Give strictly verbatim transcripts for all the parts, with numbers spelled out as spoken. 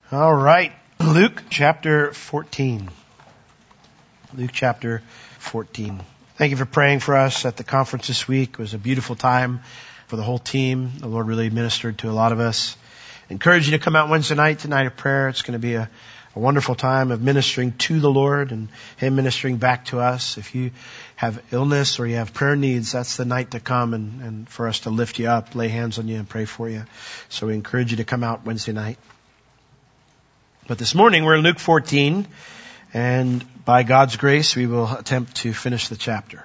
All right. Luke chapter fourteen. Luke chapter fourteen. Thank you for praying for us at the conference this week. It was a beautiful time for the whole team. The Lord really ministered to a lot of us. I encourage you to come out Wednesday night, tonight of prayer. It's going to be a, a wonderful time of ministering to the Lord and Him ministering back to us. If you have illness or you have prayer needs, that's the night to come and, and for us to lift you up, lay hands on you and pray for you. So we encourage you to come out Wednesday night. But this morning we're in Luke fourteen, and by God's grace we will attempt to finish the chapter.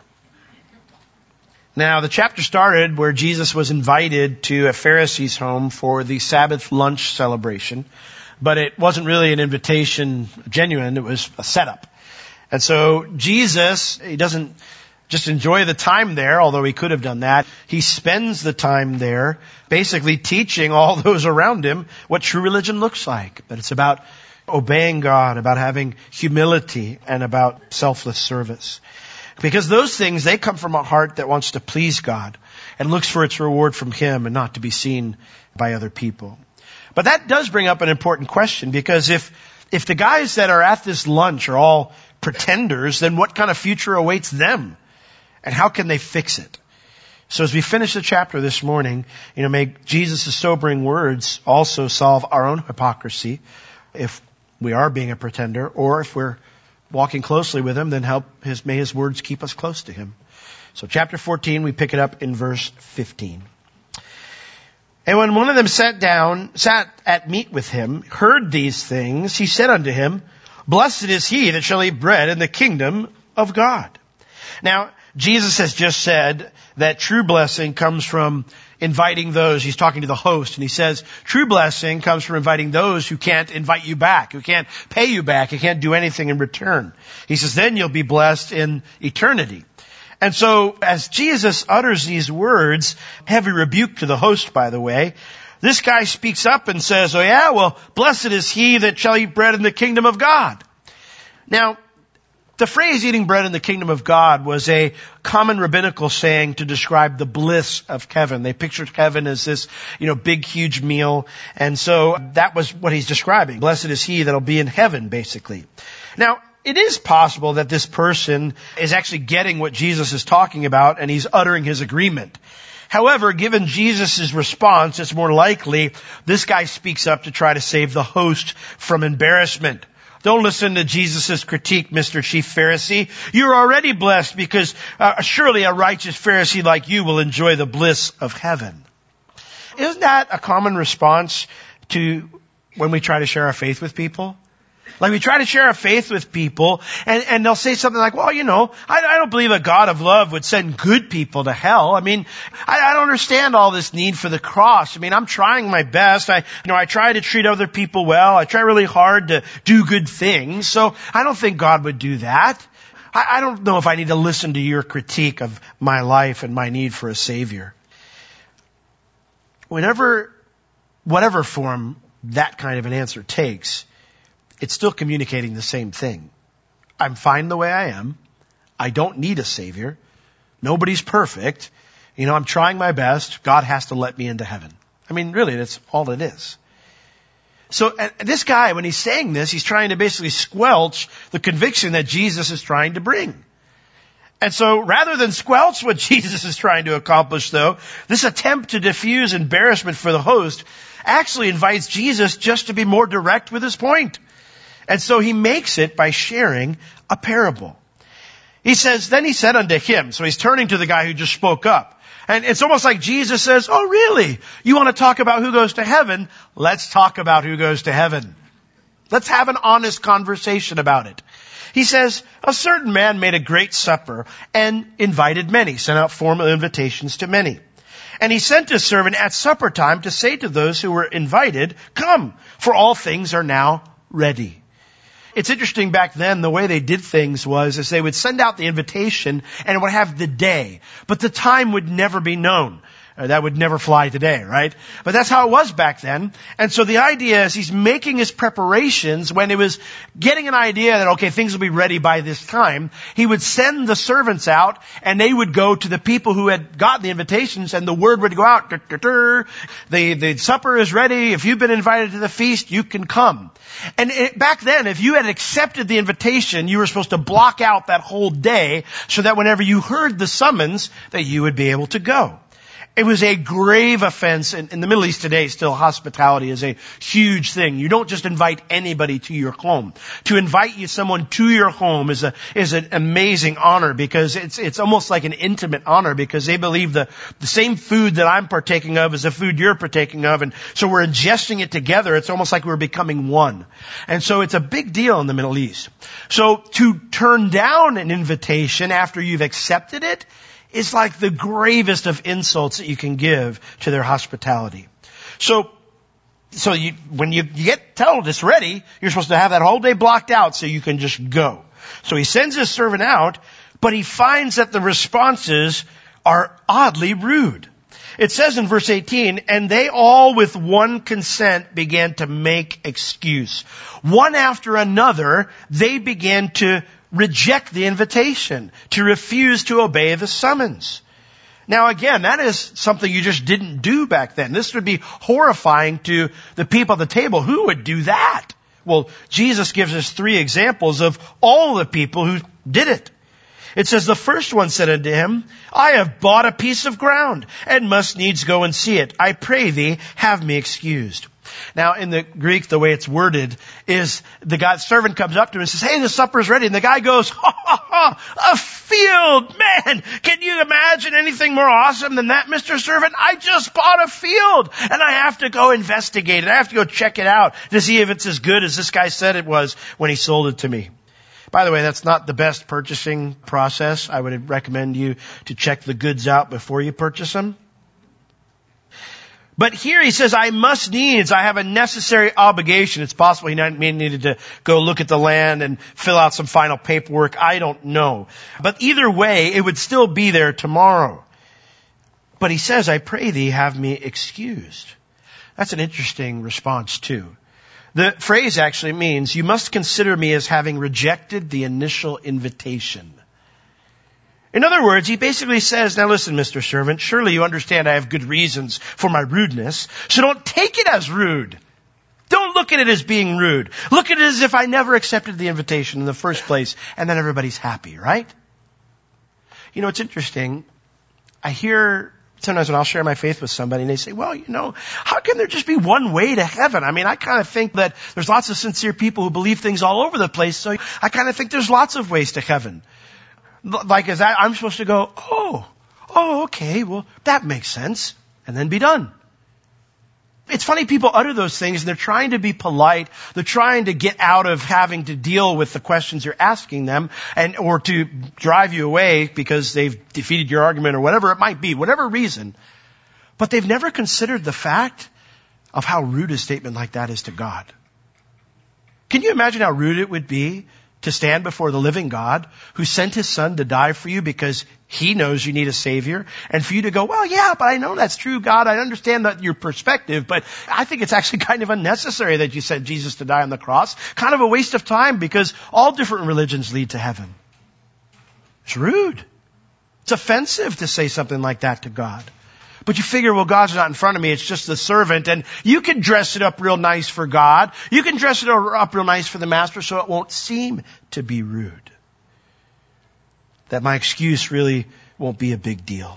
Now the chapter started where Jesus was invited to a Pharisee's home for the Sabbath lunch celebration, but it wasn't really an invitation genuine, it was a setup. And so Jesus, he doesn't just enjoy the time there, although he could have done that. He spends the time there basically teaching all those around him what true religion looks like. But it's about obeying God, about having humility, and about selfless service. Because those things, they come from a heart that wants to please God and looks for its reward from Him and not to be seen by other people. But that does bring up an important question, because if if the guys that are at this lunch are all pretenders, then what kind of future awaits them? And how can they fix it? So as we finish the chapter this morning, you know, may Jesus' sobering words also solve our own hypocrisy if we are being a pretender, or if we're walking closely with Him, then help His, may His words keep us close to Him. So chapter fourteen, we pick it up in verse fifteen. And when one of them sat down, sat at meat with him, heard these things, he said unto him, Blessed is he that shall eat bread in the kingdom of God. Now, Jesus has just said that true blessing comes from inviting those. He's talking to the host, and he says, true blessing comes from inviting those who can't invite you back, who can't pay you back, who can't do anything in return. He says, then you'll be blessed in eternity. And so, as Jesus utters these words, heavy rebuke to the host, by the way, this guy speaks up and says, oh yeah, well, blessed is he that shall eat bread in the kingdom of God. Now, the phrase eating bread in the kingdom of God was a common rabbinical saying to describe the bliss of heaven. They pictured heaven as this, you know, big, huge meal. And so that was what he's describing. Blessed is he that'll be in heaven, basically. Now, it is possible that this person is actually getting what Jesus is talking about and he's uttering his agreement. However, given Jesus' response, it's more likely this guy speaks up to try to save the host from embarrassment. Don't listen to Jesus' critique, Mister Chief Pharisee. You're already blessed because uh, surely a righteous Pharisee like you will enjoy the bliss of heaven. Isn't that a common response to when we try to share our faith with people? Like we try to share our faith with people and, and they'll say something like, well, you know, I, I don't believe a God of love would send good people to hell. I mean, I, I don't understand all this need for the cross. I mean, I'm trying my best. I, you know, I try to treat other people well. I try really hard to do good things. So I don't think God would do that. I, I don't know if I need to listen to your critique of my life and my need for a Savior. Whenever, whatever form that kind of an answer takes, it's still communicating the same thing. I'm fine the way I am. I don't need a Savior. Nobody's perfect. You know, I'm trying my best. God has to let me into heaven. I mean, really, that's all it is. So and this guy, when he's saying this, he's trying to basically squelch the conviction that Jesus is trying to bring. And so rather than squelch what Jesus is trying to accomplish, though, this attempt to diffuse embarrassment for the host actually invites Jesus just to be more direct with his point. And so he makes it by sharing a parable. He says, then he said unto him, so he's turning to the guy who just spoke up. And it's almost like Jesus says, oh really? You want to talk about who goes to heaven? Let's talk about who goes to heaven. Let's have an honest conversation about it. He says, a certain man made a great supper and invited many, sent out formal invitations to many. And he sent his servant at supper time to say to those who were invited, come, for all things are now ready. It's interesting back then, the way they did things was is they would send out the invitation and it would have the day, but the time would never be known. Uh, that would never fly today, right? But that's how it was back then. And so the idea is he's making his preparations when it was getting an idea that, okay, things will be ready by this time. He would send the servants out and they would go to the people who had gotten the invitations and the word would go out. Dur, dur, dur. The, the supper is ready. If you've been invited to the feast, you can come. And it, back then, if you had accepted the invitation, you were supposed to block out that whole day so that whenever you heard the summons, that you would be able to go. It was a grave offense. In, in the Middle East today, still hospitality is a huge thing. You don't just invite anybody to your home. To invite you someone to your home is a is an amazing honor because it's it's almost like an intimate honor because they believe the the same food that I'm partaking of is the food you're partaking of, and so we're ingesting it together. It's almost like we're becoming one, and so it's a big deal in the Middle East. So to turn down an invitation after you've accepted it is like the gravest of insults that you can give to their hospitality. So, so you, when you, you get told it's ready, you're supposed to have that whole day blocked out so you can just go. So he sends his servant out, but he finds that the responses are oddly rude. It says in verse eighteen, and they all with one consent began to make excuse. One after another, they began to reject the invitation, to refuse to obey the summons. Now again, that is something you just didn't do back then. This would be horrifying to the people at the table. Who would do that? Well, Jesus gives us three examples of all the people who did it. It says, the first one said unto him, I have bought a piece of ground and must needs go and see it. I pray thee, have me excused. Now, in the Greek, the way it's worded is the God's servant comes up to him and says, hey, the supper's ready. And the guy goes, ha, ha, ha, a field, man. Can you imagine anything more awesome than that, Mister Servant? I just bought a field and I have to go investigate it. I have to go check it out to see if it's as good as this guy said it was when he sold it to me. By the way, that's not the best purchasing process. I would recommend you to check the goods out before you purchase them. But here he says, I must needs, I have a necessary obligation. It's possible he needed to go look at the land and fill out some final paperwork. I don't know. But either way, it would still be there tomorrow. But he says, I pray thee, have me excused. That's an interesting response too. The phrase actually means, you must consider me as having rejected the initial invitation. In other words, he basically says, now listen, Mister Servant, surely you understand I have good reasons for my rudeness, so don't take it as rude. Don't look at it as being rude. Look at it as if I never accepted the invitation in the first place, and then everybody's happy, right? You know, it's interesting. I hear sometimes when I'll share my faith with somebody and they say, well, you know, how can there just be one way to heaven? I mean, I kind of think that there's lots of sincere people who believe things all over the place, so I kind of think there's lots of ways to heaven. Like, is that, I'm supposed to go, oh, oh, okay, well, that makes sense, and then be done. It's funny, people utter those things, and they're trying to be polite. They're trying to get out of having to deal with the questions you're asking them, and or to drive you away because they've defeated your argument or whatever it might be, whatever reason. But they've never considered the fact of how rude a statement like that is to God. Can you imagine how rude it would be to stand before the living God who sent his son to die for you because he knows you need a savior, and for you to go, well, yeah, but I know that's true, God. I understand that your perspective, but I think it's actually kind of unnecessary that you sent Jesus to die on the cross. Kind of a waste of time because all different religions lead to heaven. It's rude. It's offensive to say something like that to God. But you figure, well, God's not in front of me. It's just the servant. And you can dress it up real nice for God. You can dress it up real nice for the master so it won't seem to be rude. That my excuse really won't be a big deal.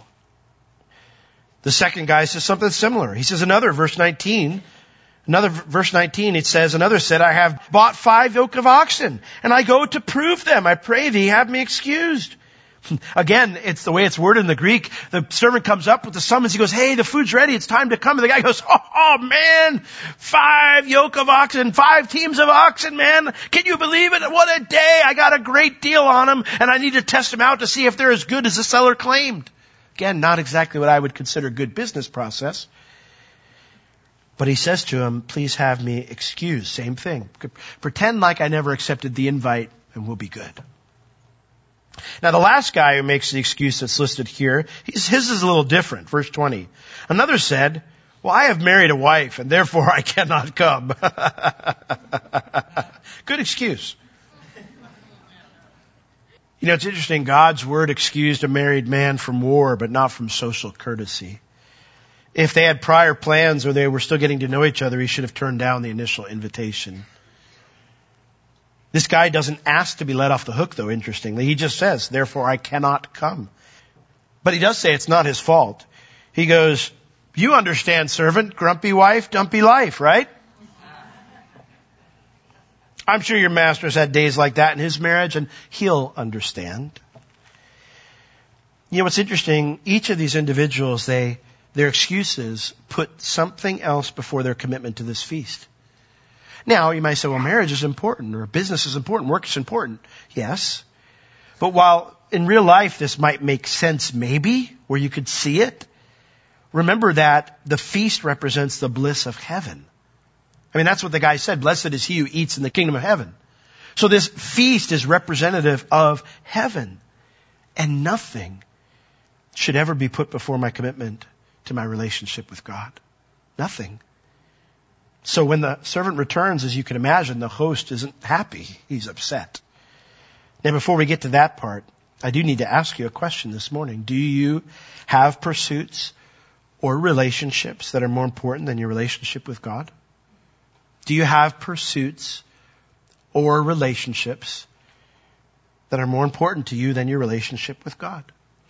The second guy says something similar. He says another, verse nineteen. Another, verse nineteen, it says, another said, I have bought five yoke of oxen, and I go to prove them. I pray thee, have me excused. Again, it's the way it's worded in the Greek. The servant comes up with the summons. He goes, hey, the food's ready. It's time to come. And the guy goes, oh, oh man, five yoke of oxen, five teams of oxen, man. Can you believe it? What a day. I got a great deal on them, and I need to test them out to see if they're as good as the seller claimed. Again, not exactly what I would consider good business process. But he says to him, please have me excused. Same thing. Pretend like I never accepted the invite and we'll be good. Now the last guy who makes the excuse that's listed here, his, his is a little different. Verse twenty. Another said, well, I have married a wife and therefore I cannot come. Good excuse. You know, it's interesting. God's word excused a married man from war, but not from social courtesy. If they had prior plans or they were still getting to know each other, he should have turned down the initial invitation. This guy doesn't ask to be let off the hook, though, interestingly. He just says, therefore I cannot come. But he does say it's not his fault. He goes, you understand, servant, grumpy wife, dumpy life, right? I'm sure your master's had days like that in his marriage, and he'll understand. You know, what's interesting, each of these individuals, they, their excuses put something else before their commitment to this feast. Now, you might say, well, marriage is important, or business is important, work is important. Yes. But while in real life this might make sense maybe, where you could see it, remember that the feast represents the bliss of heaven. I mean, that's what the guy said. Blessed is he who eats in the kingdom of heaven. So this feast is representative of heaven. And nothing should ever be put before my commitment to my relationship with God. Nothing. So when the servant returns, as you can imagine, the host isn't happy. He's upset. Now, before we get to that part, I do need to ask you a question this morning. Do you have pursuits or relationships that are more important than your relationship with God? Do you have pursuits or relationships that are more important to you than your relationship with God?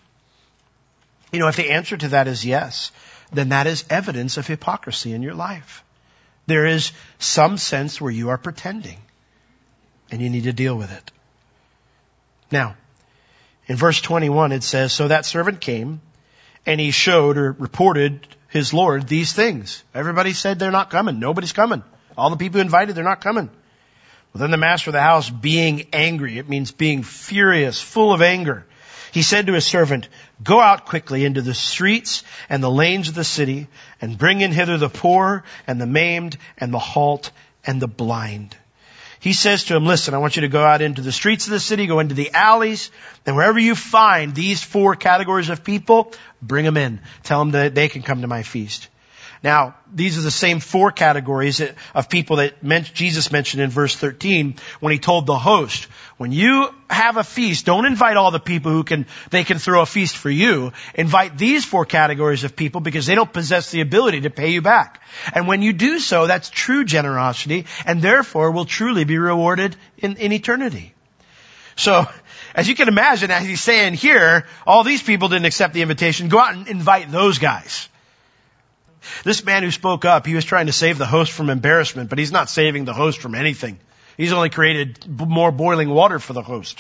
You know, if the answer to that is yes, then that is evidence of hypocrisy in your life. There is some sense where you are pretending, and you need to deal with it. Now, in verse twenty-one it says, so that servant came, and he showed or reported his Lord these things. Everybody said they're not coming. Nobody's coming. All the people invited, they're not coming. Well, then the master of the house, being angry, it means being furious, full of anger, he said to his servant, go out quickly into the streets and the lanes of the city and bring in hither the poor and the maimed and the halt and the blind. He says to him, listen, I want you to go out into the streets of the city, go into the alleys, and wherever you find these four categories of people, bring them in. Tell them that they can come to my feast. Now, these are the same four categories of people that Jesus mentioned in verse thirteen when he told the host, when you have a feast, don't invite all the people who can, they can throw a feast for you. Invite these four categories of people because they don't possess the ability to pay you back. And when you do so, that's true generosity and therefore will truly be rewarded in, in eternity. So, as you can imagine, as he's saying here, all these people didn't accept the invitation. Go out and invite those guys. This man who spoke up, he was trying to save the host from embarrassment, but he's not saving the host from anything. He's only created more boiling water for the host.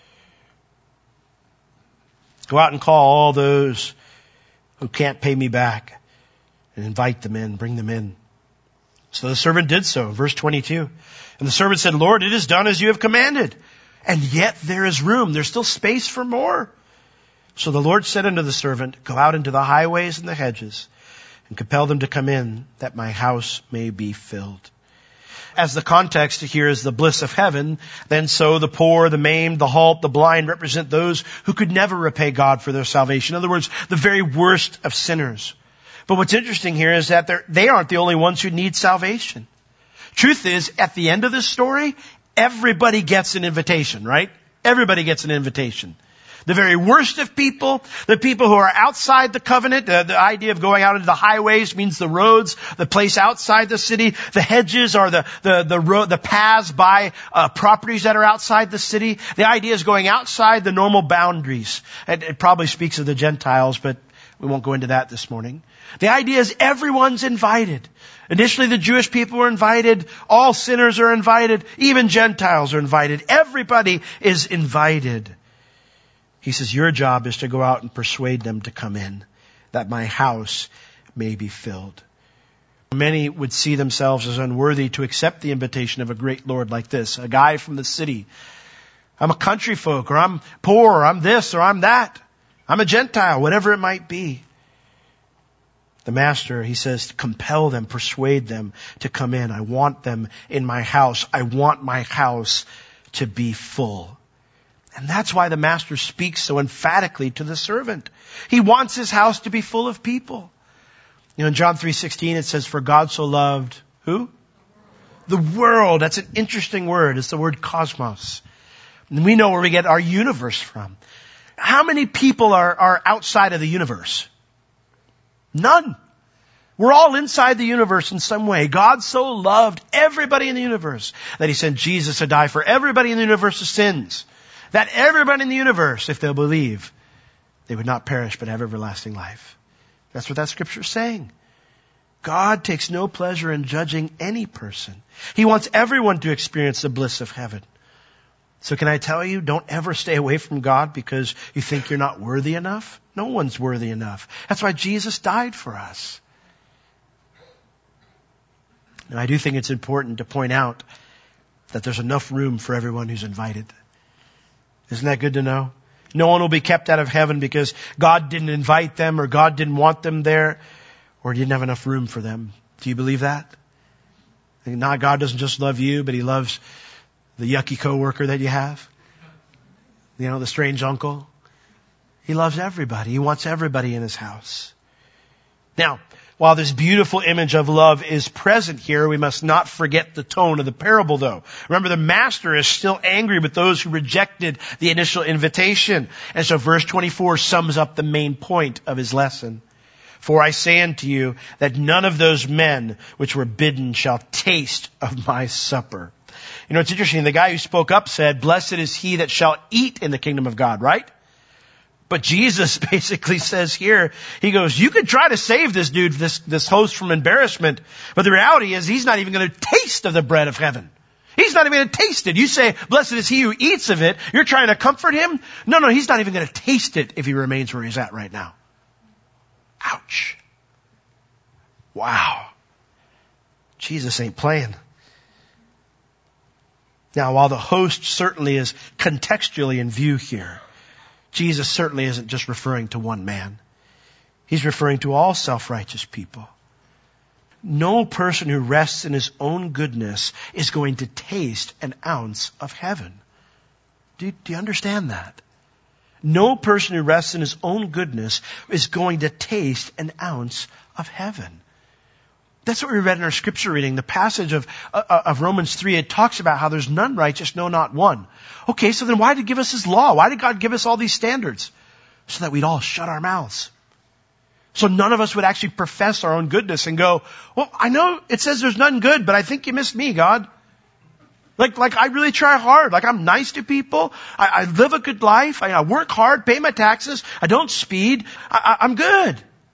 Go out and call all those who can't pay me back and invite them in, bring them in. So the servant did so, verse twenty-two. And the servant said, Lord, it is done as you have commanded. And yet there is room. There's still space for more. So the Lord said unto the servant, go out into the highways and the hedges and compel them to come in, that my house may be filled. As the context here is the bliss of heaven, then so the poor, the maimed, the halt, the blind represent those who could never repay God for their salvation. In other words, the very worst of sinners. But what's interesting here is that they aren't the only ones who need salvation. Truth is, at the end of this story, everybody gets an invitation, right? Everybody gets an invitation. The very worst of people, the people who are outside the covenant, the, the idea of going out into the highways means the roads, the place outside the city. The hedges are the, the, the road, the paths by uh, properties that are outside the city. The idea is going outside the normal boundaries. It, it probably speaks of the Gentiles, but we won't go into that this morning. The idea is everyone's invited. Initially, the Jewish people were invited. All sinners are invited. Even Gentiles are invited. Everybody is invited. He says, your job is to go out and persuade them to come in, that my house may be filled. Many would see themselves as unworthy to accept the invitation of a great Lord like this, a guy from the city. I'm a country folk, or I'm poor, or I'm this, or I'm that. I'm a Gentile, whatever it might be. The master, he says, compel them, persuade them to come in. I want them in my house. I want my house to be full. And that's why the master speaks so emphatically to the servant. He wants his house to be full of people. You know, in John three sixteen it says, for God so loved, who? The world. That's an interesting word. It's the word cosmos. And we know where we get our universe from. How many people are, are outside of the universe? None. We're all inside the universe in some way. God so loved everybody in the universe that He sent Jesus to die for everybody in the universe's sins. That everybody in the universe, if they'll believe, they would not perish but have everlasting life. That's what that scripture is saying. God takes no pleasure in judging any person. He wants everyone to experience the bliss of heaven. So can I tell you, don't ever stay away from God because you think you're not worthy enough. No one's worthy enough. That's why Jesus died for us. And I do think it's important to point out that there's enough room for everyone who's invited. Isn't that good to know? No one will be kept out of heaven because God didn't invite them or God didn't want them there or He didn't have enough room for them. Do you believe that? Not God doesn't just love you, but He loves the yucky coworker that you have. You know, the strange uncle. He loves everybody. He wants everybody in His house. Now, while this beautiful image of love is present here, we must not forget the tone of the parable though. Remember, the master is still angry with those who rejected the initial invitation. And so verse twenty-four sums up the main point of his lesson. For I say unto you that none of those men which were bidden shall taste of my supper. You know, it's interesting. The guy who spoke up said, blessed is he that shall eat in the kingdom of God, right? But Jesus basically says here, He goes, you could try to save this dude, this, this host from embarrassment. But the reality is he's not even going to taste of the bread of heaven. He's not even going to taste it. You say, blessed is he who eats of it. You're trying to comfort him? No, no, he's not even going to taste it if he remains where he's at right now. Ouch. Wow. Jesus ain't playing. Now, while the host certainly is contextually in view here, Jesus certainly isn't just referring to one man. He's referring to all self-righteous people. No person who rests in his own goodness is going to taste an ounce of heaven. Do you, do you understand that? No person who rests in his own goodness is going to taste an ounce of heaven. That's what we read in our scripture reading. The passage of, uh, of Romans three, it talks about how there's none righteous, no, not one. Okay, so then why did He give us His law? Why did God give us all these standards? So that we'd all shut our mouths. So none of us would actually profess our own goodness and go, well, I know it says there's none good, but I think you missed me, God. Like, like I really try hard. Like I'm nice to people. I, I live a good life. I, I work hard, pay my taxes. I don't speed. I, I, I'm good.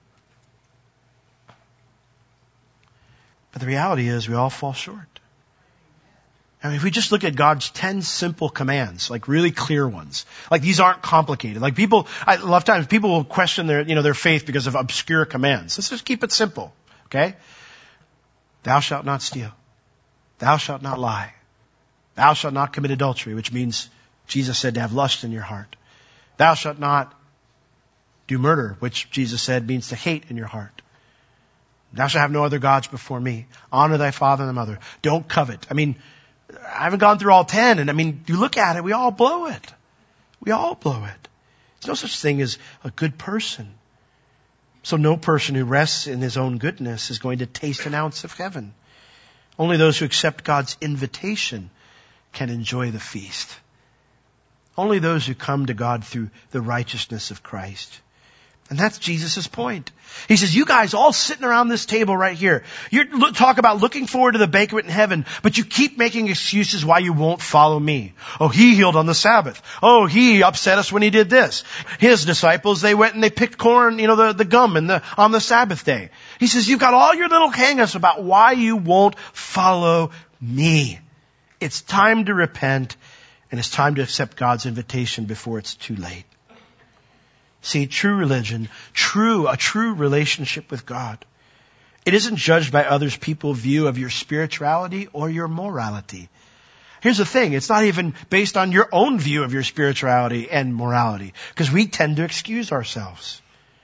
But the reality is we all fall short. I mean, if we just look at God's ten simple commands, like really clear ones, like these aren't complicated. Like people, I love times people will question their, you know, their faith because of obscure commands. Let's just keep it simple. Okay? Thou shalt not steal. Thou shalt not lie. Thou shalt not commit adultery, which means Jesus said to have lust in your heart. Thou shalt not do murder, which Jesus said means to hate in your heart. Thou shalt have no other gods before me. Honor thy father and thy mother. Don't covet. I mean, I haven't gone through all ten, and I mean, you look at it, we all blow it. We all blow it. There's no such thing as a good person. So no person who rests in his own goodness is going to taste an ounce of heaven. Only those who accept God's invitation can enjoy the feast. Only those who come to God through the righteousness of Christ. And that's Jesus' point. He says, you guys all sitting around this table right here, you talk about looking forward to the banquet in heaven, but you keep making excuses why you won't follow me. Oh, he healed on the Sabbath. Oh, he upset us when he did this. His disciples, they went and they picked corn, you know, the, the gum in the, on the Sabbath day. He says, you've got all your little hang-ups about why you won't follow me. It's time to repent, and it's time to accept God's invitation before it's too late. See, true religion, true, a true relationship with God, it isn't judged by others people's view of your spirituality or your morality. Here's the thing, it's not even based on your own view of your spirituality and morality, because we tend to excuse ourselves.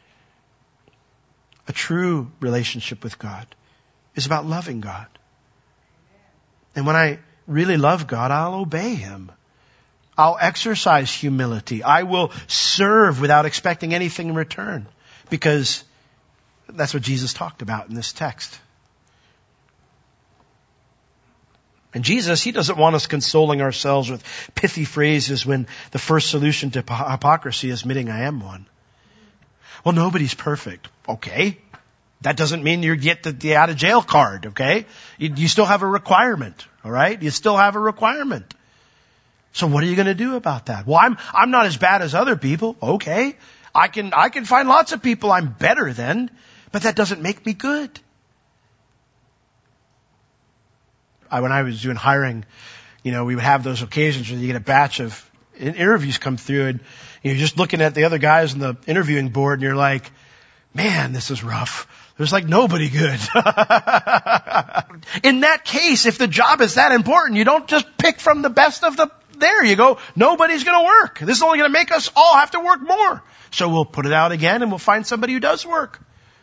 A true relationship with God is about loving God. And when I really love God, I'll obey Him. I'll exercise humility. I will serve without expecting anything in return. Because that's what Jesus talked about in this text. And Jesus, He doesn't want us consoling ourselves with pithy phrases when the first solution to hypocrisy is admitting I am one. Well, nobody's perfect. Okay. That doesn't mean you get the, the out of jail card, okay? You, you still have a requirement, all right? You still have a requirement. So what are you going to do about that? Well, I'm, I'm not as bad as other people. Okay. I can, I can find lots of people I'm better than, but that doesn't make me good. I, when I was doing hiring, you know, we would have those occasions where you get a batch of interviews come through and you're just looking at the other guys on the interviewing board and you're like, man, this is rough. There's like nobody good. In that case, if the job is that important, you don't just pick from the best of the there. You go, nobody's going to work. This is only going to make us all have to work more. So we'll put it out again and we'll find somebody who does work.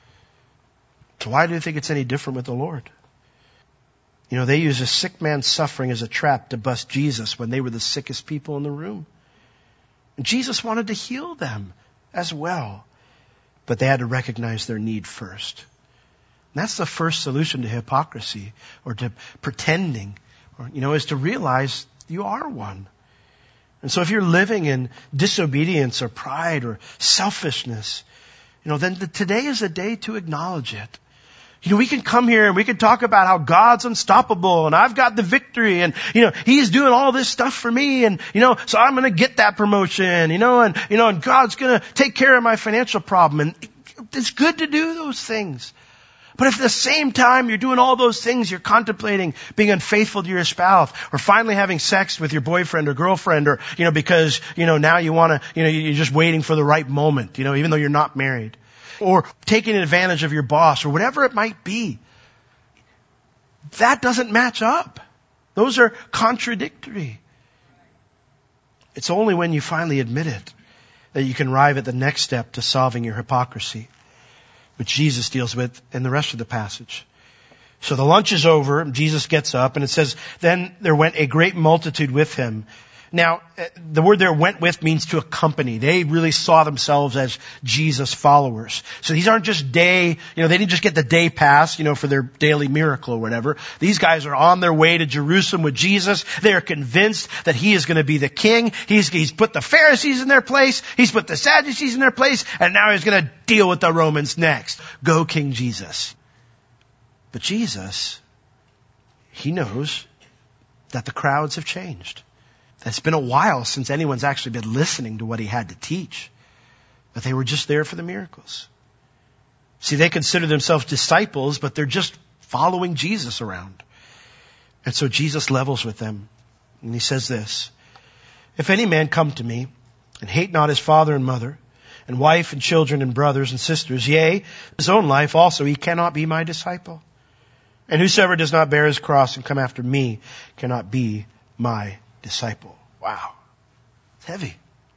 So why do you think it's any different with the Lord? You know, they use a sick man's suffering as a trap to bust Jesus when they were the sickest people in the room. And Jesus wanted to heal them as well. But they had to recognize their need first. And that's the first solution to hypocrisy or to pretending, or, you know, is to realize you are one. And so if you're living in disobedience or pride or selfishness, you know, then the, today is a day to acknowledge it. You know, we can come here and we can talk about how God's unstoppable and I've got the victory and, you know, He's doing all this stuff for me and, you know, so I'm going to get that promotion, you know, and, you know, and God's going to take care of my financial problem. And it's good to do those things. But if at the same time you're doing all those things, you're contemplating being unfaithful to your spouse or finally having sex with your boyfriend or girlfriend or, you know, because, you know, now you want to, you know, you're just waiting for the right moment, you know, even though you're not married. Or taking advantage of your boss or whatever it might be. That doesn't match up. Those are contradictory. It's only when you finally admit it that you can arrive at the next step to solving your hypocrisy, which Jesus deals with in the rest of the passage. So the lunch is over, and Jesus gets up, and it says, then there went a great multitude with him. Now, the word there, went with, means to accompany. They really saw themselves as Jesus followers. So these aren't just day, you know, they didn't just get the day pass, you know, for their daily miracle or whatever. These guys are on their way to Jerusalem with Jesus. They are convinced that He is going to be the king. He's, he's put the Pharisees in their place. He's put the Sadducees in their place. And now He's going to deal with the Romans next. Go, King Jesus. But Jesus, He knows that the crowds have changed. It's been a while since anyone's actually been listening to what He had to teach. But they were just there for the miracles. See, they consider themselves disciples, but they're just following Jesus around. And so Jesus levels with them. And He says this, if any man come to me and hate not his father and mother and wife and children and brothers and sisters, yea, his own life also, he cannot be my disciple. And whosoever does not bear his cross and come after me cannot be my disciple. Wow. It's heavy.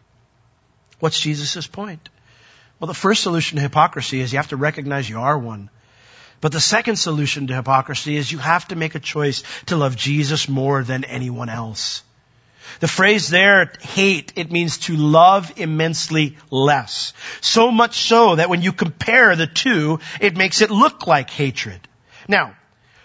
What's Jesus' point? Well, the first solution to hypocrisy is you have to recognize you are one. But the second solution to hypocrisy is you have to make a choice to love Jesus more than anyone else. The phrase there, hate, it means to love immensely less. So much so that when you compare the two, it makes it look like hatred. Now,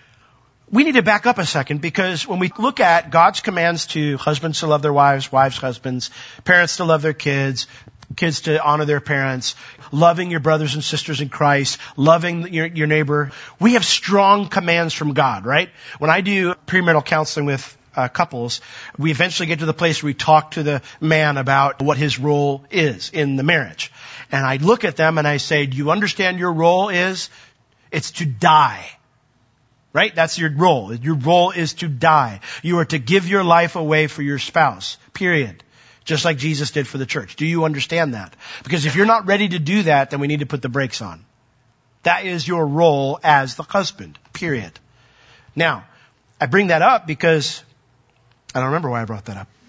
we need to back up a second because when we look at God's commands to husbands to love their wives, wives, husbands, parents to love their kids, kids to honor their parents, loving your brothers and sisters in Christ, loving your, your neighbor, we have strong commands from God, right? When I do premarital counseling with uh, couples, we eventually get to the place where we talk to the man about what his role is in the marriage. And I look at them and I say, do you understand your role is? It's to die. Right? That's your role. Your role is to die. You are to give your life away for your spouse. Period. Just like Jesus did for the church. Do you understand that? Because if you're not ready to do that, then we need to put the brakes on. That is your role as the husband. Period. Now, I bring that up because I don't remember why I brought that up.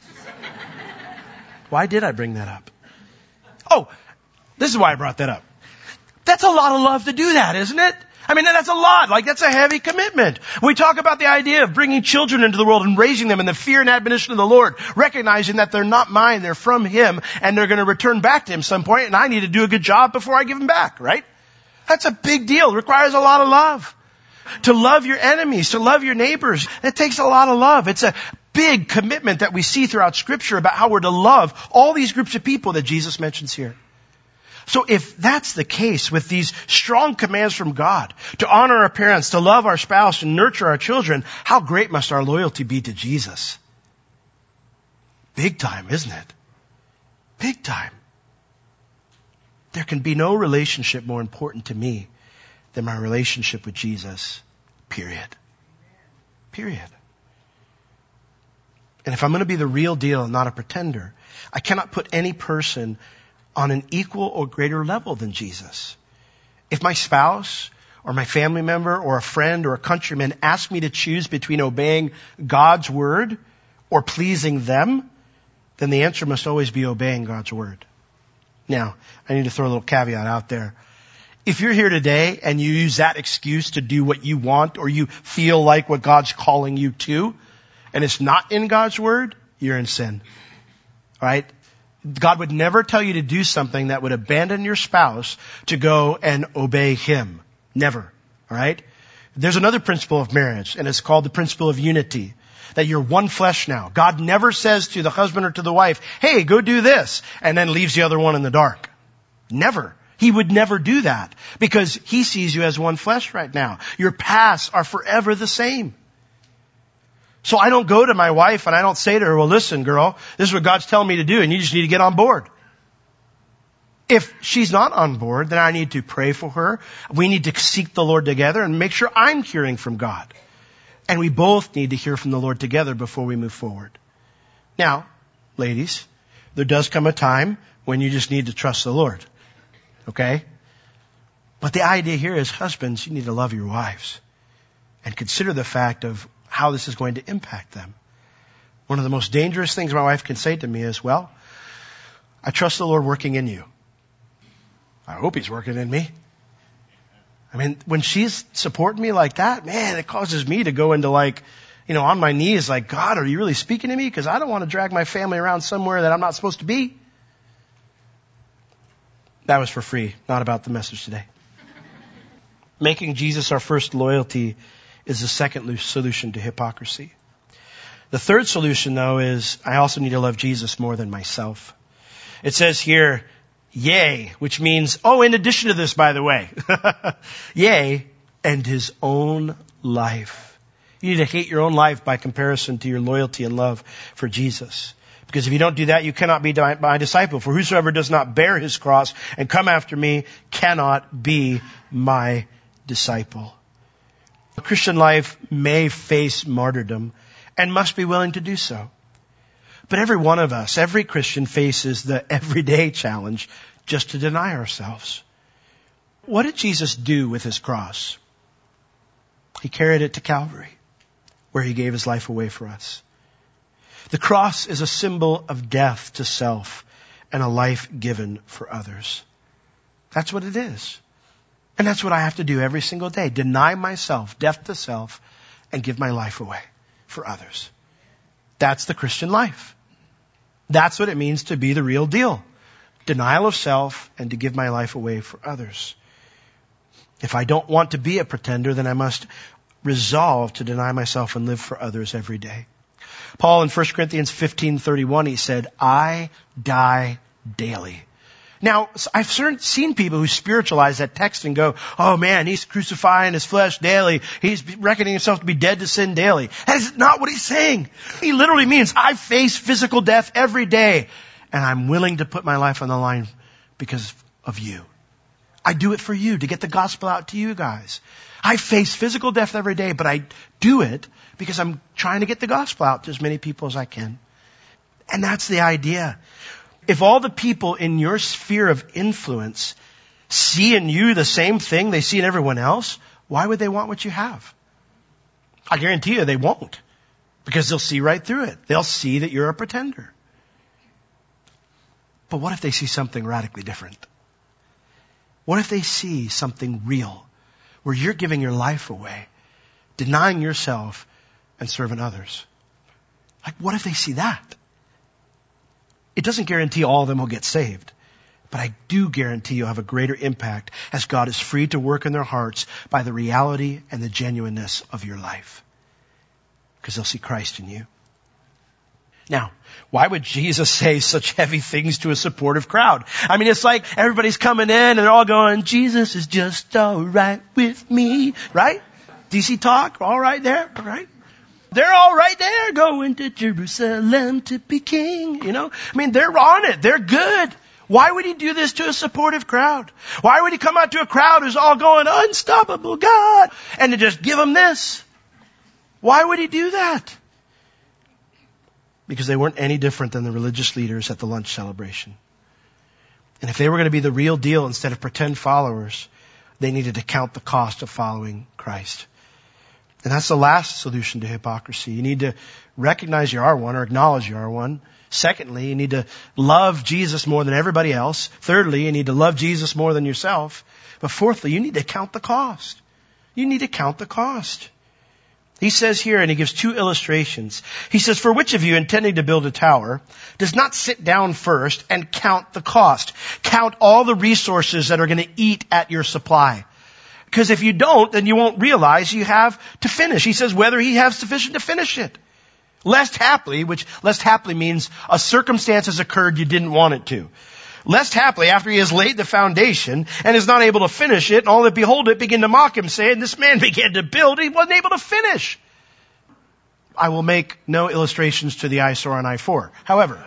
Why did I bring that up? Oh, this is why I brought that up. That's a lot of love to do that, isn't it? I mean, that's a lot. Like, that's a heavy commitment. We talk about the idea of bringing children into the world and raising them in the fear and admonition of the Lord, recognizing that they're not mine, they're from Him, and they're going to return back to Him some point, and I need to do a good job before I give them back, right? That's a big deal. It requires a lot of love. To love your enemies, to love your neighbors, it takes a lot of love. It's a big commitment that we see throughout Scripture about how we're to love all these groups of people that Jesus mentions here. So if that's the case with these strong commands from God to honor our parents, to love our spouse, and nurture our children, how great must our loyalty be to Jesus? Big time, isn't it? Big time. There can be no relationship more important to me than my relationship with Jesus. Period. Period. And if I'm going to be the real deal and not a pretender, I cannot put any person on an equal or greater level than Jesus. If my spouse or my family member or a friend or a countryman ask me to choose between obeying God's word or pleasing them, then the answer must always be obeying God's word. Now, I need to throw a little caveat out there. If you're here today and you use that excuse to do what you want or you feel like what God's calling you to, and it's not in God's word, you're in sin. All right? God would never tell you to do something that would abandon your spouse to go and obey Him. Never. All right? There's another principle of marriage, and it's called the principle of unity. That you're one flesh now. God never says to the husband or to the wife, hey, go do this, and then leaves the other one in the dark. Never. He would never do that because He sees you as one flesh right now. Your paths are forever the same. So I don't go to my wife and I don't say to her, well, listen, girl, this is what God's telling me to do and you just need to get on board. If she's not on board, then I need to pray for her. We need to seek the Lord together and make sure I'm hearing from God. And we both need to hear from the Lord together before we move forward. Now, ladies, there does come a time when you just need to trust the Lord. Okay? But the idea here is, husbands, you need to love your wives and consider the fact of how this is going to impact them. One of the most dangerous things my wife can say to me is, well, I trust the Lord working in you. I hope He's working in me. I mean, when she's supporting me like that, man, it causes me to go into like, you know, on my knees like, God, are you really speaking to me? Because I don't want to drag my family around somewhere that I'm not supposed to be. That was for free, not about the message today. Making Jesus our first loyalty is the second solution to hypocrisy. The third solution, though, is I also need to love Jesus more than myself. It says here, yea, which means, oh, in addition to this, by the way, yea, and His own life. You need to hate your own life by comparison to your loyalty and love for Jesus. Because if you don't do that, you cannot be my disciple. For whosoever does not bear his cross and come after me cannot be my disciple. A Christian life may face martyrdom and must be willing to do so. But every one of us, every Christian faces the everyday challenge just to deny ourselves. What did Jesus do with His cross? He carried it to Calvary, where He gave His life away for us. The cross is a symbol of death to self and a life given for others. That's what it is. And that's what I have to do every single day. Deny myself, death to self, and give my life away for others. That's the Christian life. That's what it means to be the real deal. Denial of self and to give my life away for others. If I don't want to be a pretender, then I must resolve to deny myself and live for others every day. Paul in First Corinthians fifteen thirty-one, he said, I die daily. Now, I've seen people who spiritualize that text and go, oh man, he's crucifying his flesh daily. He's reckoning himself to be dead to sin daily. That is not what he's saying. He literally means I face physical death every day and I'm willing to put my life on the line because of you. I do it for you, to get the gospel out to you guys. I face physical death every day, but I do it because I'm trying to get the gospel out to as many people as I can. And that's the idea. If all the people in your sphere of influence see in you the same thing they see in everyone else, why would they want what you have? I guarantee you they won't, because they'll see right through it. They'll see that you're a pretender. But what if they see something radically different? What if they see something real? where you're giving your life away, denying yourself and serving others. Like, what if they see that? It doesn't guarantee all of them will get saved, but I do guarantee you'll have a greater impact as God is free to work in their hearts by the reality and the genuineness of your life. Because they'll see Christ in you. Now, why would Jesus say such heavy things to a supportive crowd? I mean, it's like everybody's coming in and they're all going, Jesus is just all right with me, right? D C talk, all right there, all right? They're all right there going to Jerusalem to be king, you know? I mean, they're on it. They're good. Why would he do this to a supportive crowd? Why would he come out to a crowd who's all going, unstoppable God, and to just give them this? Why would he do that? Because they weren't any different than the religious leaders at the lunch celebration. And if they were going to be the real deal instead of pretend followers, they needed to count the cost of following Christ. And that's the last solution to hypocrisy. You need to recognize you are one or acknowledge you are one. Secondly, you need to love Jesus more than everybody else. Thirdly, you need to love Jesus more than yourself. But fourthly, you need to count the cost. You need to count the cost. He says here, and he gives two illustrations. He says, for which of you intending to build a tower does not sit down first and count the cost? Count all the resources that are going to eat at your supply. Because if you don't, then you won't realize you have to finish. He says, whether he has sufficient to finish it. Lest happily, which lest happily means a circumstance has occurred you didn't want it to. Lest happily, after he has laid the foundation and is not able to finish it, and all that behold it begin to mock him, saying, this man began to build, he wasn't able to finish. I will make no illustrations to the eyesore on I four. However,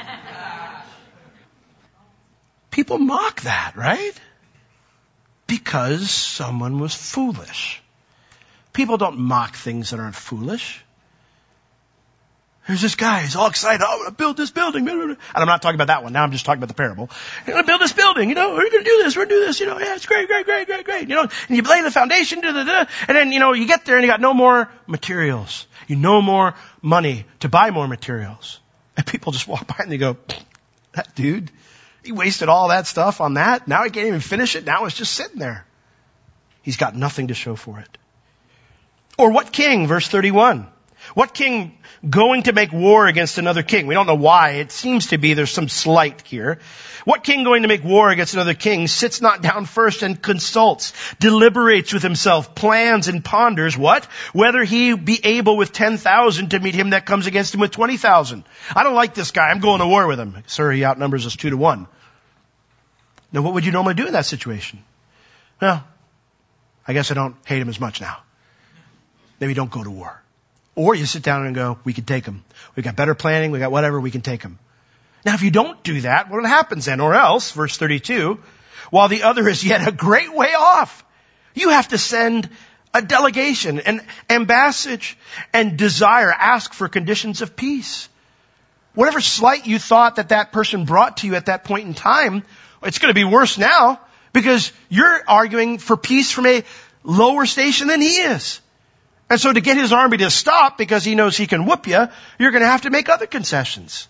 people mock that, right? Because someone was foolish. People don't mock things that aren't foolish. There's this guy, he's all excited, oh, I'm going to build this building. And I'm not talking about that one. Now I'm just talking about the parable. I'm going to build this building, you know, we're going to do this, we're going to do this, you know, yeah, it's great, great, great, great, great. You know, and you lay the foundation, da, da, da, and then, you know, you get there and you got no more materials. You no more money to buy more materials. And people just walk by and they go, that dude, he wasted all that stuff on that. Now he can't even finish it. Now it's just sitting there. He's got nothing to show for it. Or what king, verse thirty-one, what king going to make war against another king? We don't know why. It seems to be there's some slight here. What king going to make war against another king sits not down first and consults, deliberates with himself, plans and ponders what? Whether he be able with ten thousand to meet him that comes against him with twenty thousand. I don't like this guy. I'm going to war with him. Sir, he outnumbers us two to one. Now, what would you normally do in that situation? Well, I guess I don't hate him as much now. Maybe don't go to war. Or you sit down and go, we can take him. We got better planning. We got whatever. We can take him. Now, if you don't do that, what happens then? Or else, verse thirty-two, while the other is yet a great way off, you have to send a delegation, an ambassage, and desire, ask for conditions of peace. Whatever slight you thought that that person brought to you at that point in time, it's going to be worse now because you're arguing for peace from a lower station than he is. And so to get his army to stop because he knows he can whoop you, you're going to have to make other concessions.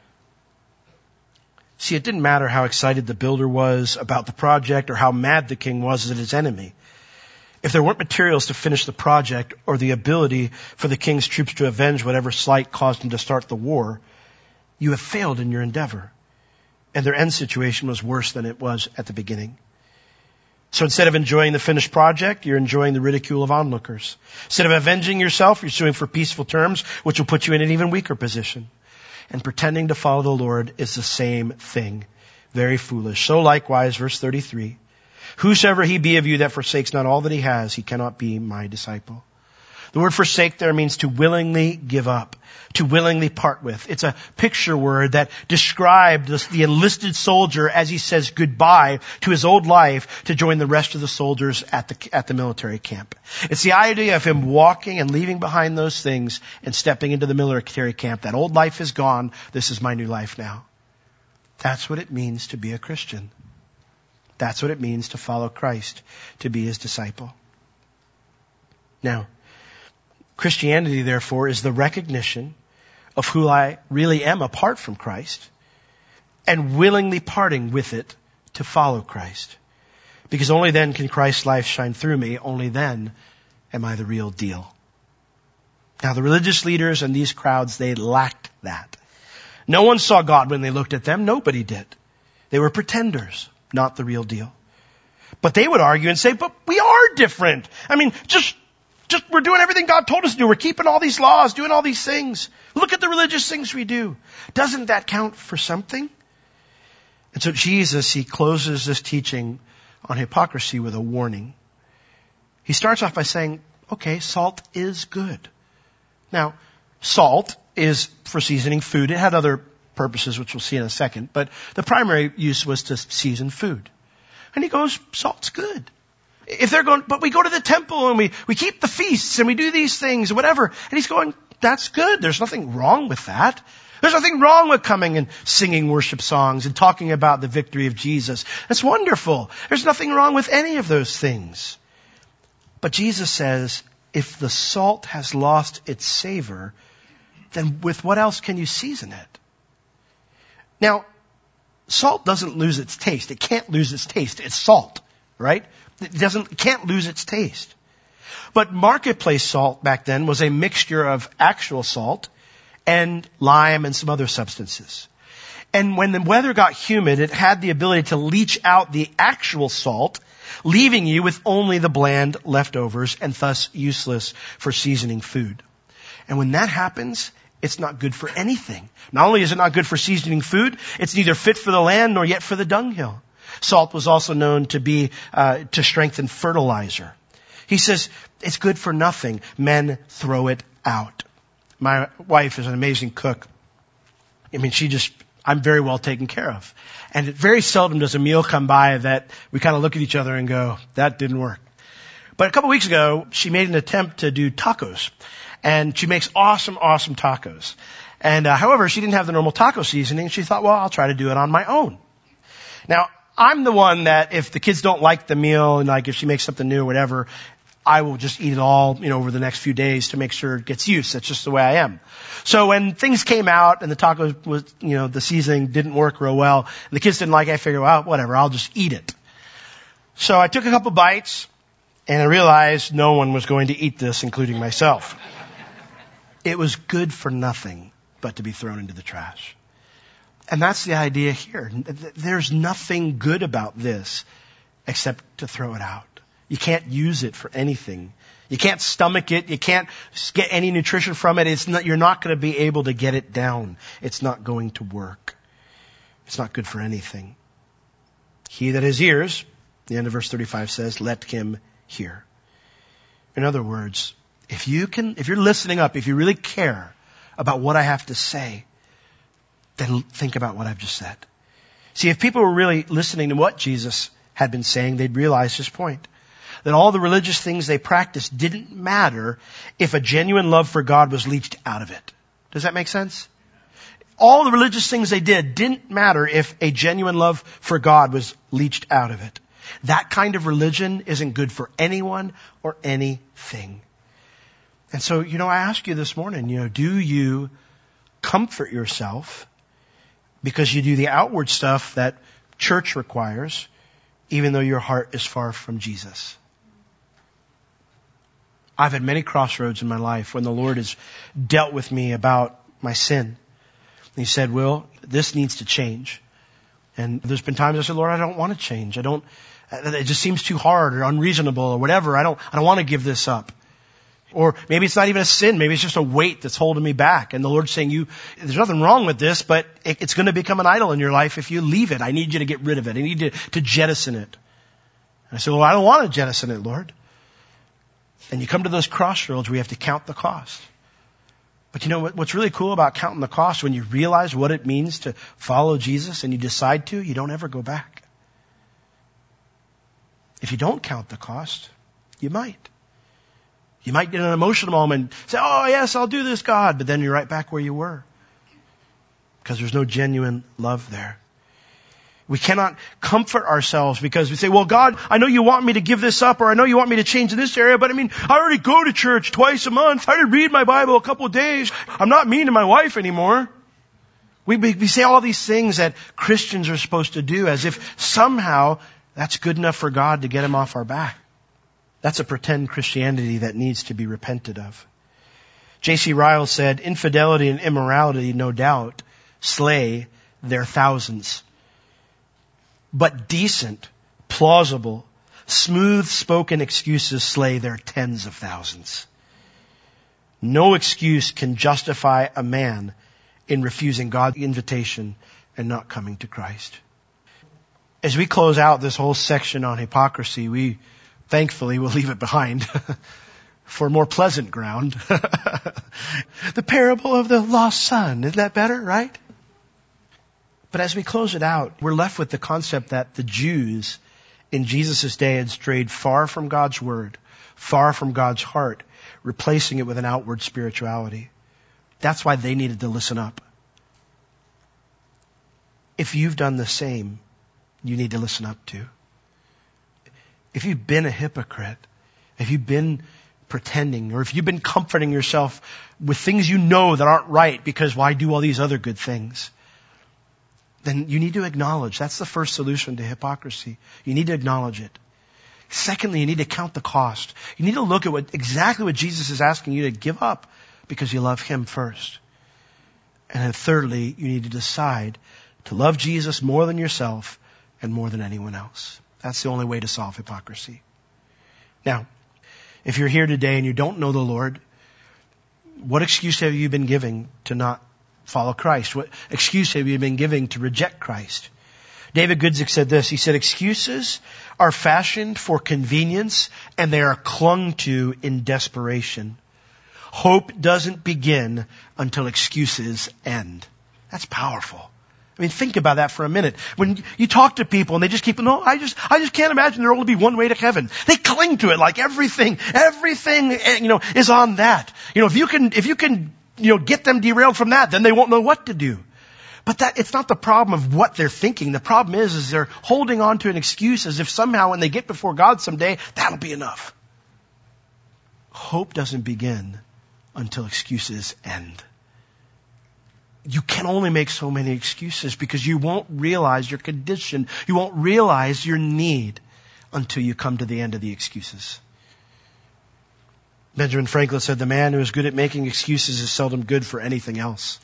See, it didn't matter how excited the builder was about the project or how mad the king was at his enemy. If there weren't materials to finish the project or the ability for the king's troops to avenge whatever slight caused him to start the war, you have failed in your endeavor. And their end situation was worse than it was at the beginning. So instead of enjoying the finished project, you're enjoying the ridicule of onlookers. Instead of avenging yourself, you're suing for peaceful terms, which will put you in an even weaker position. And pretending to follow the Lord is the same thing. Very foolish. So likewise, verse thirty-three, whosoever he be of you that forsakes not all that he has, he cannot be my disciple. The word forsake there means to willingly give up, to willingly part with. It's a picture word that described the enlisted soldier as he says goodbye to his old life to join the rest of the soldiers at the, at the military camp. It's the idea of him walking and leaving behind those things and stepping into the military camp. That old life is gone. This is my new life now. That's what it means to be a Christian. That's what it means to follow Christ, to be his disciple. Now, Christianity, therefore, is the recognition of who I really am apart from Christ and willingly parting with it to follow Christ. Because only then can Christ's life shine through me. Only then am I the real deal. Now, the religious leaders and these crowds, they lacked that. No one saw God when they looked at them. Nobody did. They were pretenders, not the real deal. But they would argue and say, but we are different. I mean, just, just, we're doing everything God told us to do. We're keeping all these laws, doing all these things. Look at the religious things we do. Doesn't that count for something? And so Jesus, he closes this teaching on hypocrisy with a warning. He starts off by saying, okay, salt is good. Now, salt is for seasoning food. It had other purposes, which we'll see in a second, but the primary use was to season food. And he goes, salt's good. If they're going, but we go to the temple and we, we keep the feasts and we do these things, whatever. And he's going, that's good. There's nothing wrong with that. There's nothing wrong with coming and singing worship songs and talking about the victory of Jesus. That's wonderful. There's nothing wrong with any of those things. But Jesus says, if the salt has lost its savor, then with what else can you season it? Now, salt doesn't lose its taste. It can't lose its taste. It's salt, right? It doesn't, it can't lose its taste. But marketplace salt back then was a mixture of actual salt and lime and some other substances. And when the weather got humid, it had the ability to leach out the actual salt, leaving you with only the bland leftovers and thus useless for seasoning food. And when that happens, it's not good for anything. Not only is it not good for seasoning food, it's neither fit for the land nor yet for the dunghill. Salt was also known to be, uh, to strengthen fertilizer. He says, it's good for nothing. Men throw it out. My wife is an amazing cook. I mean, she just, I'm very well taken care of. And it very seldom does a meal come by that we kind of look at each other and go, that didn't work. But a couple of weeks ago, she made an attempt to do tacos. And she makes awesome, awesome tacos. And uh, however, she didn't have the normal taco seasoning. She thought, well, I'll try to do it on my own. Now, I'm the one that if the kids don't like the meal and like if she makes something new or whatever, I will just eat it all, you know, over the next few days to make sure it gets used. That's just the way I am. So when things came out and the taco was, you know, the seasoning didn't work real well, and the kids didn't like it, I figured, well, whatever, I'll just eat it. So I took a couple bites and I realized no one was going to eat this, including myself. It was good for nothing but to be thrown into the trash. And that's the idea here. There's nothing good about this except to throw it out. You can't use it for anything. You can't stomach it. You can't get any nutrition from it. It's not, you're not going to be able to get it down. It's not going to work. It's not good for anything. He that has ears, the end of verse thirty-five says, let him hear. In other words, if you can, if you're listening up, if you really care about what I have to say, then think about what I've just said. See, if people were really listening to what Jesus had been saying, they'd realize his point. That all the religious things they practiced didn't matter if a genuine love for God was leached out of it. Does that make sense? All the religious things they did didn't matter if a genuine love for God was leached out of it. That kind of religion isn't good for anyone or anything. And so, you know, I ask you this morning, you know, do you comfort yourself because you do the outward stuff that church requires, even though your heart is far from Jesus? I've had many crossroads in my life when the Lord has dealt with me about my sin. He said, Will, this needs to change. And there's been times I said, Lord, I don't want to change. I don't, it just seems too hard or unreasonable or whatever. I don't, I don't want to give this up. Or maybe it's not even a sin. Maybe it's just a weight that's holding me back. And the Lord's saying, you, there's nothing wrong with this, but it, it's going to become an idol in your life if you leave it. I need you to get rid of it. I need you to, to jettison it. And I said, well, I don't want to jettison it, Lord. And you come to those crossroads where you have to count the cost. But you know what, what's really cool about counting the cost, when you realize what it means to follow Jesus and you decide to, you don't ever go back. If you don't count the cost, you might. You might get an emotional moment, say, oh yes, I'll do this, God. But then you're right back where you were. Because there's no genuine love there. We cannot comfort ourselves because we say, well, God, I know you want me to give this up, or I know you want me to change in this area, but I mean, I already go to church twice a month. I already read my Bible a couple of days. I'm not mean to my wife anymore. We, we, we say all these things that Christians are supposed to do as if somehow That's good enough for God to get him off our back. That's a pretend Christianity that needs to be repented of. J C Ryle said, infidelity and immorality, no doubt, slay their thousands. But decent, plausible, smooth-spoken excuses slay their tens of thousands. No excuse can justify a man in refusing God's invitation and not coming to Christ. As we close out this whole section on hypocrisy, we thankfully will leave it behind for more pleasant ground. The parable of the lost son. Isn't that better, right? But as we close it out, we're left with the concept that the Jews in Jesus' day had strayed far from God's word, far from God's heart, replacing it with an outward spirituality. That's why they needed to listen up. If you've done the same, you need to listen up too. If you've been a hypocrite, if you've been pretending, or if you've been comforting yourself with things you know that aren't right because why do all these other good things, then you need to acknowledge. That's the first solution to hypocrisy. You need to acknowledge it. Secondly, you need to count the cost. You need to look at what exactly what Jesus is asking you to give up because you love him first. And then thirdly, you need to decide to love Jesus more than yourself and more than anyone else. That's the only way to solve hypocrisy. Now, if you're here today and you don't know the Lord, what excuse have you been giving to not follow Christ? What excuse have you been giving to reject Christ? David Guzik said this. He said, excuses are fashioned for convenience and they are clung to in desperation. Hope doesn't begin until excuses end. That's powerful. I mean, think about that for a minute. When you talk to people and they just keep, no, I just, I just can't imagine there'll only be one way to heaven. They cling to it like everything, everything, you know, is on that. You know, if you can, if you can, you know, get them derailed from that, then they won't know what to do. But that, it's not the problem of what they're thinking. The problem is, is they're holding on to an excuse as if somehow when they get before God someday, that'll be enough. Hope doesn't begin until excuses end. You can only make so many excuses because you won't realize your condition. You won't realize your need until you come to the end of the excuses. Benjamin Franklin said, the man who is good at making excuses is seldom good for anything else.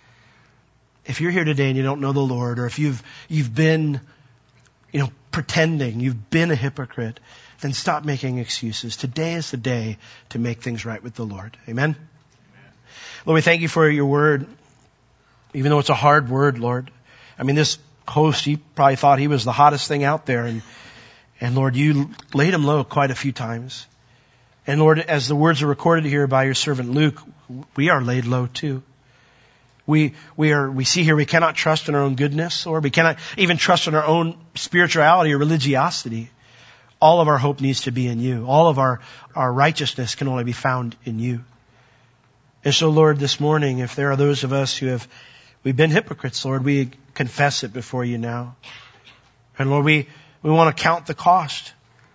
If you're here today and you don't know the Lord, or if you've, you've been, you know, pretending, you've been a hypocrite, then stop making excuses. Today is the day to make things right with the Lord. Amen? Amen. Lord, we thank you for your word. Even though it's a hard word, Lord. I mean, this host, he probably thought he was the hottest thing out there. And, and Lord, you laid him low quite a few times. And Lord, as the words are recorded here by your servant Luke, we are laid low too. We, we are, we see here we cannot trust in our own goodness, or we cannot even trust in our own spirituality or religiosity. All of our hope needs to be in you. All of our, our righteousness can only be found in you. And so Lord, this morning, if there are those of us who have We've been hypocrites, Lord. We confess it before you now. And Lord, we, we want to count the cost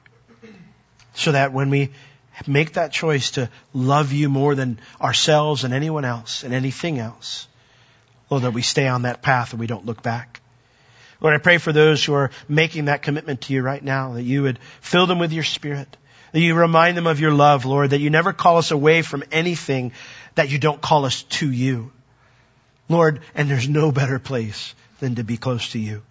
so that when we make that choice to love you more than ourselves and anyone else and anything else, Lord, that we stay on that path and we don't look back. Lord, I pray for those who are making that commitment to you right now, that you would fill them with your Spirit, that you remind them of your love, Lord, that you never call us away from anything that you don't call us to you. Lord, and there's no better place than to be close to you.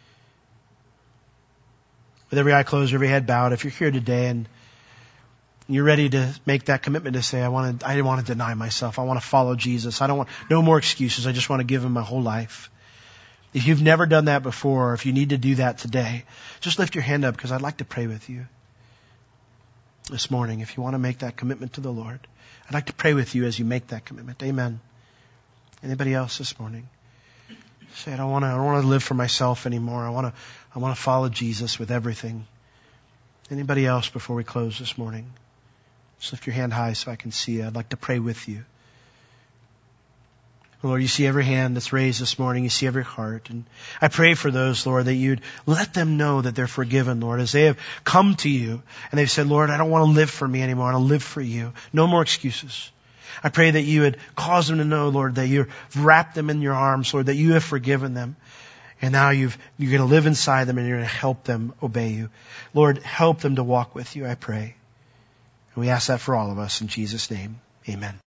With every eye closed, every head bowed, if you're here today and you're ready to make that commitment to say, I want to, I want to deny myself. I want to follow Jesus. I don't want, no more excuses. I just want to give him my whole life. If you've never done that before, or if you need to do that today, just lift your hand up because I'd like to pray with you this morning. If you want to make that commitment to the Lord, I'd like to pray with you as you make that commitment. Amen. Anybody else this morning? Say, I don't want to, I don't want to live for myself anymore. I want to, I want to follow Jesus with everything. Anybody else before we close this morning? Just lift your hand high so I can see you. I'd like to pray with you. Lord, you see every hand that's raised this morning. You see every heart. And I pray for those, Lord, that you'd let them know that they're forgiven, Lord, as they have come to you and they've said, Lord, I don't want to live for me anymore. I want to live for you. No more excuses. I pray that you would cause them to know, Lord, that you've wrapped them in your arms, Lord, that you have forgiven them. And now you've, you're going to live inside them and you're going to help them obey you. Lord, help them to walk with you, I pray. And we ask that for all of us in Jesus' name. Amen.